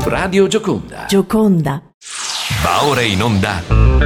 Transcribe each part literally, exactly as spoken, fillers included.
Radio Gioconda. Gioconda. Va ora in onda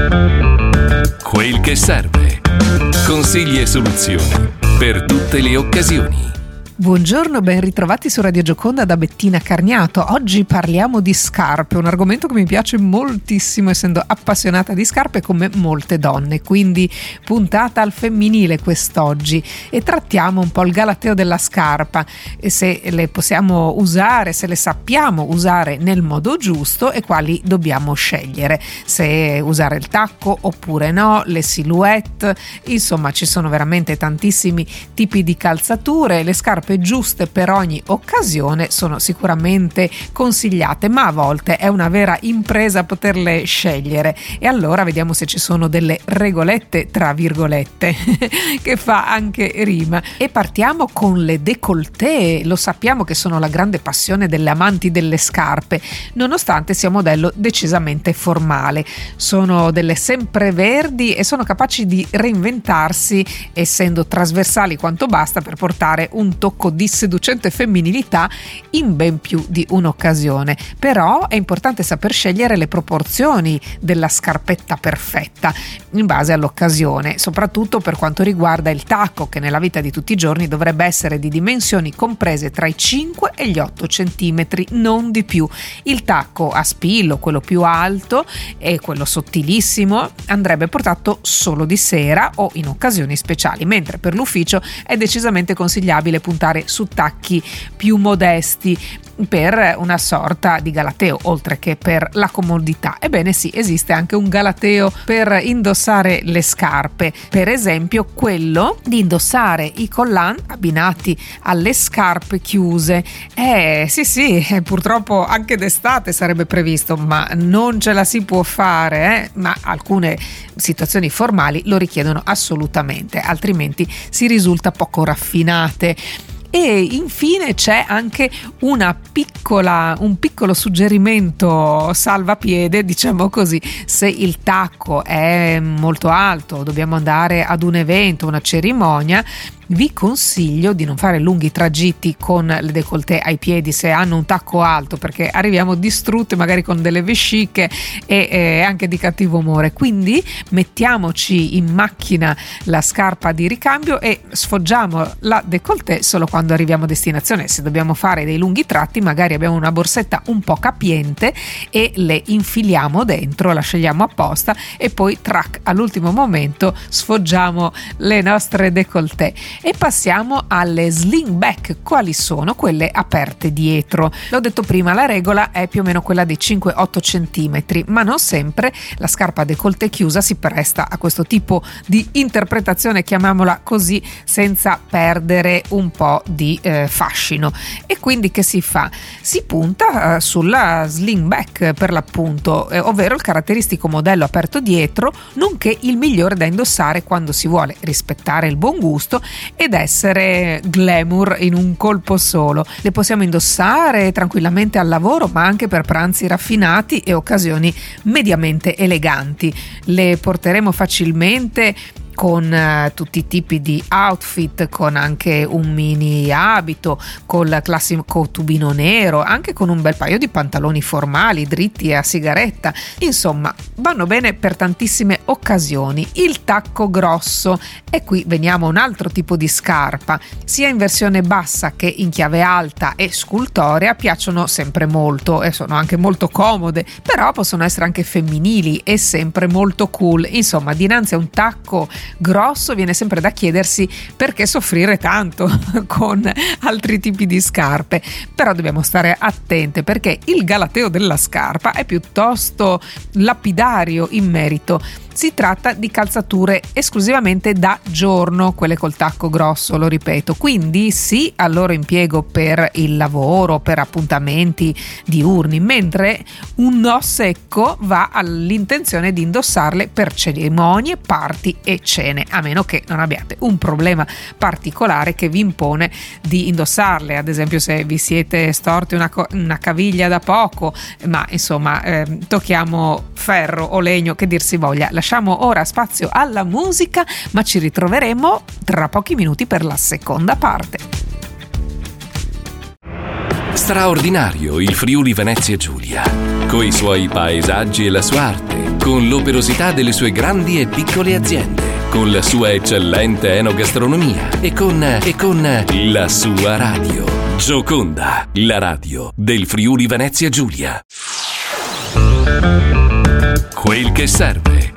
Quel che serve. Consigli e soluzioni per tutte le occasioni. Buongiorno, ben ritrovati su Radio Gioconda da Bettina Carniato. Oggi parliamo di scarpe, un argomento che mi piace moltissimo essendo appassionata di scarpe come molte donne, quindi puntata al femminile quest'oggi e trattiamo un po' il galateo della scarpa e se le possiamo usare, se le sappiamo usare nel modo giusto e quali dobbiamo scegliere, se usare il tacco oppure no, le silhouette, insomma ci sono veramente tantissimi tipi di calzature. Le scarpe giuste per ogni occasione sono sicuramente consigliate, ma a volte è una vera impresa poterle scegliere e allora vediamo se ci sono delle regolette tra virgolette che fa anche rima. E partiamo con le décolleté. Lo sappiamo che sono la grande passione delle amanti delle scarpe, nonostante sia un modello decisamente formale. Sono delle sempreverdi e sono capaci di reinventarsi essendo trasversali quanto basta per portare un tocco di seducente femminilità in ben più di un'occasione. Però è importante saper scegliere le proporzioni della scarpetta perfetta in base all'occasione, soprattutto per quanto riguarda il tacco, che nella vita di tutti i giorni dovrebbe essere di dimensioni comprese tra i cinque e gli otto centimetri, non di più. Il tacco a spillo, quello più alto e quello sottilissimo, andrebbe portato solo di sera o in occasioni speciali, mentre per l'ufficio è decisamente consigliabile puntare su tacchi più modesti per una sorta di galateo, oltre che per la comodità. Ebbene sì, esiste anche un galateo per indossare le scarpe, per esempio quello di indossare i collant abbinati alle scarpe chiuse. Eh sì sì, purtroppo anche d'estate sarebbe previsto, ma non ce la si può fare, eh? Ma alcune situazioni formali lo richiedono assolutamente, altrimenti si risulta poco raffinate. E infine c'è anche una piccola, un piccolo suggerimento salvapiede, diciamo così: se il tacco è molto alto, dobbiamo andare ad un evento, una cerimonia, vi consiglio di non fare lunghi tragitti con le décolleté ai piedi se hanno un tacco alto, perché arriviamo distrutte magari con delle vesciche e eh, anche di cattivo umore. Quindi mettiamoci in macchina la scarpa di ricambio e sfoggiamo la décolleté solo quando arriviamo a destinazione. Se dobbiamo fare dei lunghi tratti, magari abbiamo una borsetta un po' capiente e le infiliamo dentro, la scegliamo apposta e poi trac, all'ultimo momento sfoggiamo le nostre décolleté. E passiamo alle sling back. Quali sono? Quelle aperte dietro. L'ho detto prima, la regola è più o meno quella dei cinque otto centimetri, ma non sempre la scarpa décolleté chiusa si presta a questo tipo di interpretazione, chiamiamola così, senza perdere un po' di eh, fascino. E quindi che si fa? Si punta eh, sulla sling back per l'appunto, eh, ovvero il caratteristico modello aperto dietro, nonché il migliore da indossare quando si vuole rispettare il buon gusto ed essere glamour in un colpo solo. Le possiamo indossare tranquillamente al lavoro, ma anche per pranzi raffinati e occasioni mediamente eleganti. Le porteremo facilmente con uh, tutti i tipi di outfit, con anche un mini abito, con il classico tubino nero, anche con un bel paio di pantaloni formali dritti e a sigaretta. Insomma, vanno bene per tantissime occasioni. Il tacco grosso, e qui veniamo a un altro tipo di scarpa, sia in versione bassa che in chiave alta e scultorea, piacciono sempre molto e sono anche molto comode, però possono essere anche femminili e sempre molto cool. Insomma, dinanzi a un tacco grosso viene sempre da chiedersi perché soffrire tanto con altri tipi di scarpe, però dobbiamo stare attente perché il galateo della scarpa è piuttosto lapidario in merito. Si tratta di calzature esclusivamente da giorno, quelle col tacco grosso, lo ripeto, quindi sì al loro impiego per il lavoro, per appuntamenti diurni, mentre un no secco va all'intenzione di indossarle per cerimonie, party e cene, a meno che non abbiate un problema particolare che vi impone di indossarle, ad esempio se vi siete storti una, co- una caviglia da poco, ma insomma eh, tocchiamo ferro o legno, che dir si voglia. Lasciamo ora spazio alla musica, ma ci ritroveremo tra pochi minuti per la seconda parte. Straordinario il Friuli Venezia Giulia, coi suoi paesaggi e la sua arte, con l'operosità delle sue grandi e piccole aziende, con la sua eccellente enogastronomia e con, e con la sua radio. Gioconda, la radio del Friuli Venezia Giulia. Quel che serve.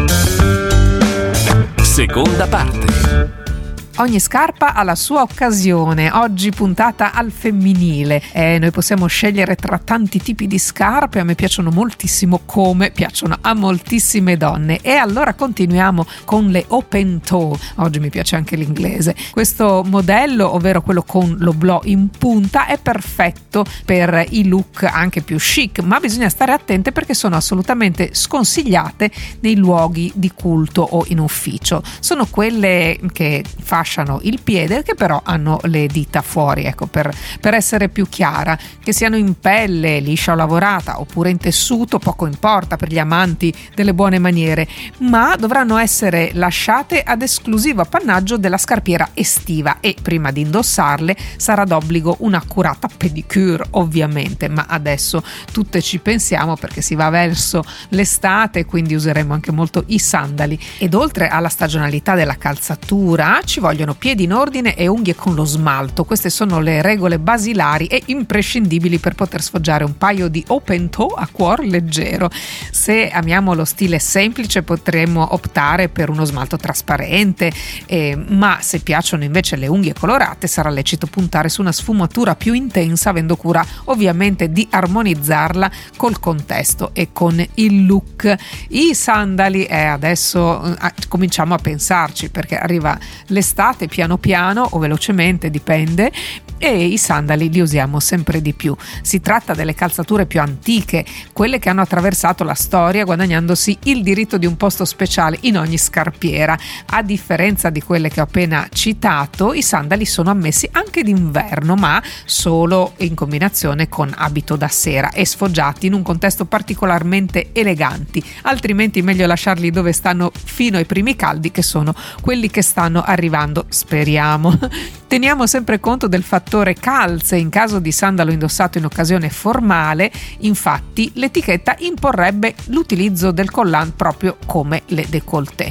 Seconda parte. Ogni scarpa ha la sua occasione, oggi puntata al femminile. Eh, noi possiamo scegliere tra tanti tipi di scarpe, a me piacciono moltissimo come piacciono a moltissime donne. E allora continuiamo con le open toe, oggi mi piace anche l'inglese. Questo modello, ovvero quello con l'oblò in punta, è perfetto per i look anche più chic, ma bisogna stare attente perché sono assolutamente sconsigliate nei luoghi di culto o in ufficio. Sono quelle che fa il piede, che però hanno le dita fuori, ecco, per, per essere più chiara, che siano in pelle liscia o lavorata oppure in tessuto, poco importa per gli amanti delle buone maniere, ma dovranno essere lasciate ad esclusivo appannaggio della scarpiera estiva e prima di indossarle sarà d'obbligo un'accurata pedicure, ovviamente, ma adesso tutte ci pensiamo perché si va verso l'estate, quindi useremo anche molto i sandali. Ed oltre alla stagionalità della calzatura ci vogliono piedi in ordine e unghie con lo smalto. Queste sono le regole basilari e imprescindibili per poter sfoggiare un paio di open toe a cuor leggero. Se amiamo lo stile semplice potremmo optare per uno smalto trasparente, eh, ma se piacciono invece le unghie colorate sarà lecito puntare su una sfumatura più intensa, avendo cura ovviamente di armonizzarla col contesto e con il look. I sandali, eh, adesso eh, cominciamo a pensarci perché arriva l'estate piano piano o velocemente, dipende, e i sandali li usiamo sempre di più. Si tratta delle calzature più antiche, quelle che hanno attraversato la storia guadagnandosi il diritto di un posto speciale in ogni scarpiera. A differenza di quelle che ho appena citato, i sandali sono ammessi anche d'inverno, ma solo in combinazione con abito da sera e sfoggiati in un contesto particolarmente eleganti, altrimenti meglio lasciarli dove stanno fino ai primi caldi, che sono quelli che stanno arrivando, speriamo. Teniamo sempre conto del fattore calze in caso di sandalo indossato in occasione formale, infatti l'etichetta imporrebbe l'utilizzo del collant proprio come le décolleté.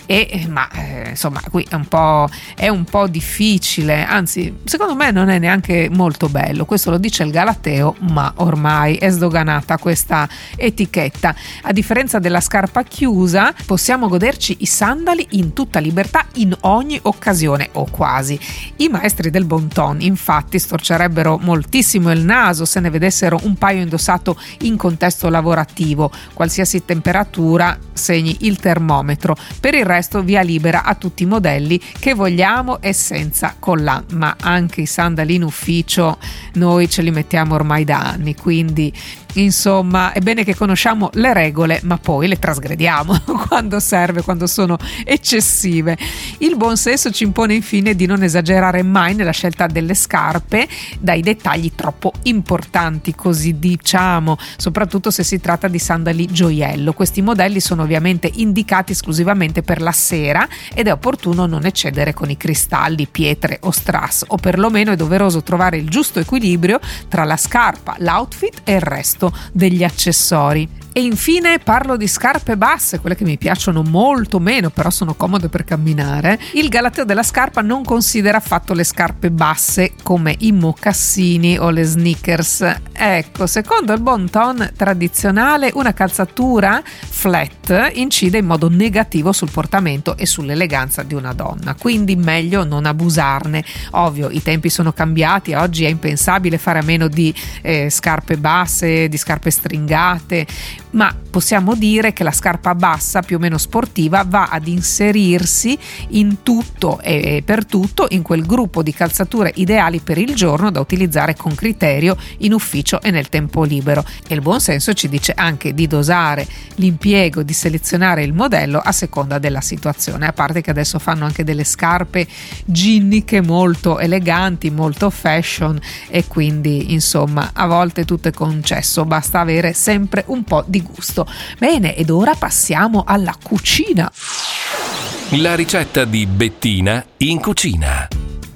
E ma eh, insomma qui è un po' è un po' difficile, anzi secondo me non è neanche molto bello, questo lo dice il Galateo, ma ormai è sdoganata questa etichetta. A differenza della scarpa chiusa possiamo goderci i sandali in tutta libertà in ogni occasione o quasi. I maestri del bon ton infatti storcerebbero moltissimo il naso se ne vedessero un paio indossato in contesto lavorativo, qualsiasi temperatura segni il termometro. Per il resto via libera a tutti i modelli che vogliamo e senza collant, ma anche i sandali in ufficio noi ce li mettiamo ormai da anni, quindi insomma è bene che conosciamo le regole ma poi le trasgrediamo quando serve, quando sono eccessive. Il buon senso ci impone infine di non esagerare mai nella scelta delle scarpe dai dettagli troppo importanti, così diciamo, soprattutto se si tratta di sandali gioiello. Questi modelli sono ovviamente indicati esclusivamente per la sera ed è opportuno non eccedere con i cristalli, pietre o strass, o perlomeno è doveroso trovare il giusto equilibrio tra la scarpa, l'outfit e il resto degli accessori. E infine parlo di scarpe basse, quelle che mi piacciono molto meno, però sono comode per camminare. Il Galateo della scarpa non considera affatto le scarpe basse come i mocassini o le sneakers. Ecco, secondo il bon ton tradizionale, una calzatura flat incide in modo negativo sul portamento e sull'eleganza di una donna, quindi meglio non abusarne. Ovvio, i tempi sono cambiati, oggi è impensabile fare a meno di eh, scarpe basse, di scarpe stringate, ma possiamo dire che la scarpa bassa più o meno sportiva va ad inserirsi in tutto e per tutto in quel gruppo di calzature ideali per il giorno da utilizzare con criterio in ufficio e nel tempo libero. E il buon senso ci dice anche di dosare l'impiego, di selezionare il modello a seconda della situazione, a parte che adesso fanno anche delle scarpe ginniche molto eleganti, molto fashion, e quindi insomma a volte tutto è concesso, basta avere sempre un po' di gusto. Bene, ed ora passiamo alla cucina. La ricetta di Bettina in cucina.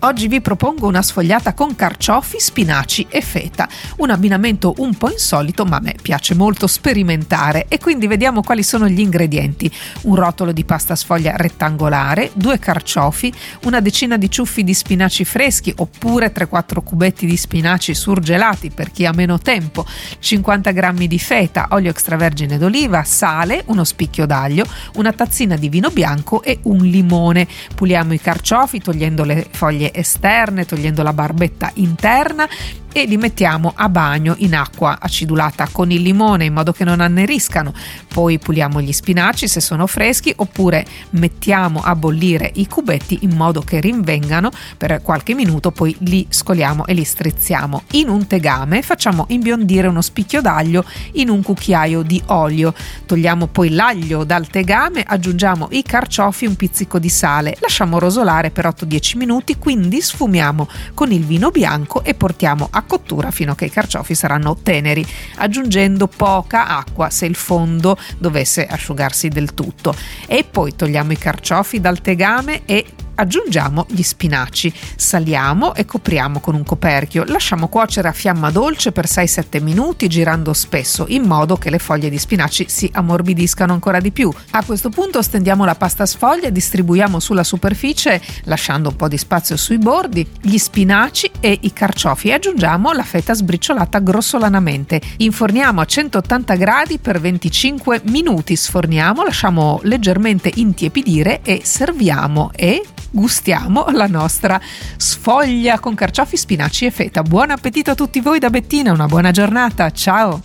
Oggi vi propongo una sfogliata con carciofi, spinaci e feta, un abbinamento un po' insolito ma a me piace molto sperimentare, e quindi vediamo quali sono gli ingredienti: un rotolo di pasta sfoglia rettangolare, due carciofi, una decina di ciuffi di spinaci freschi oppure tre quattro cubetti di spinaci surgelati per chi ha meno tempo, cinquanta grammi di feta, olio extravergine d'oliva, sale, uno spicchio d'aglio, una tazzina di vino bianco e un limone. Puliamo i carciofi togliendo le foglie esterne, togliendo la barbetta interna, e li mettiamo a bagno in acqua acidulata con il limone in modo che non anneriscano. Poi puliamo gli spinaci se sono freschi, oppure mettiamo a bollire i cubetti in modo che rinvengano per qualche minuto, poi li scoliamo e li strizziamo. In un tegame facciamo imbiondire uno spicchio d'aglio in un cucchiaio di olio. Togliamo poi l'aglio dal tegame, aggiungiamo i carciofi, un pizzico di sale, lasciamo rosolare per otto dieci minuti, quindi sfumiamo con il vino bianco e portiamo a cottura fino a che i carciofi saranno teneri, aggiungendo poca acqua se il fondo dovesse asciugarsi del tutto. E poi togliamo i carciofi dal tegame e aggiungiamo gli spinaci, saliamo e copriamo con un coperchio, lasciamo cuocere a fiamma dolce per sei sette minuti, girando spesso in modo che le foglie di spinaci si ammorbidiscano ancora di più. A questo punto stendiamo la pasta sfoglia, distribuiamo sulla superficie lasciando un po' di spazio sui bordi gli spinaci e i carciofi e aggiungiamo la feta sbriciolata grossolanamente. Inforniamo a centottanta gradi per venticinque minuti, sforniamo, lasciamo leggermente intiepidire e serviamo e gustiamo la nostra sfoglia con carciofi, spinaci e feta. Buon appetito a tutti voi da Bettina, una buona giornata, ciao!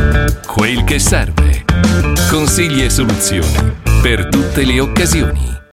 Quel che serve. Consigli e soluzioni per tutte le occasioni.